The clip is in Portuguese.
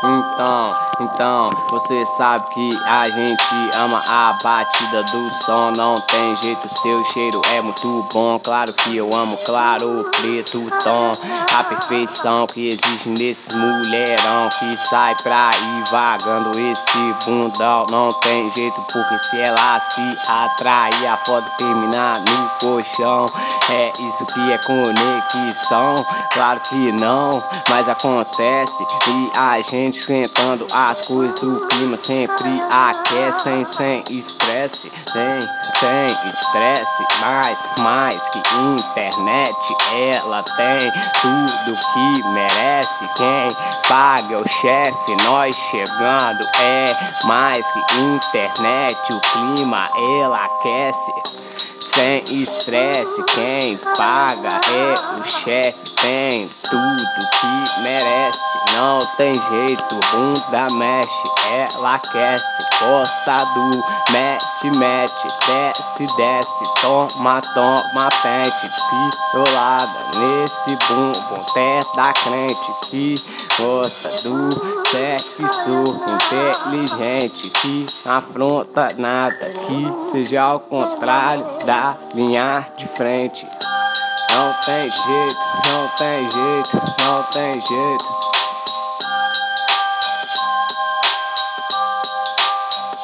Então, você sabe que a gente ama a batida do som. Não tem jeito, seu cheiro é muito bom. Claro que eu amo, claro, preto tom. A perfeição que existe nesse mulherão que sai pra ir vagando esse bundão. Não tem jeito, porque se ela se atrair, a foto terminar no colchão. É isso que é conexão? Claro que não, mas acontece. E a gente esquentando as coisas, o clima sempre aquece, sem estresse, sem estresse, mais que internet, ela tem tudo que merece. Quem paga é o chefe, nós chegando é mais que internet, o clima ela aquece. Sem estresse, quem paga é o chefe, tem tudo que merece. Não tem jeito, bunda mexe, ela aquece. Gosta do mete, desce, toma, pente. Pirolada nesse bumbum, teto da crente que gosta do sexo inteligente, que afronta nada, que seja ao contrário da linha de frente. Não tem jeito, não tem jeito, não tem jeito.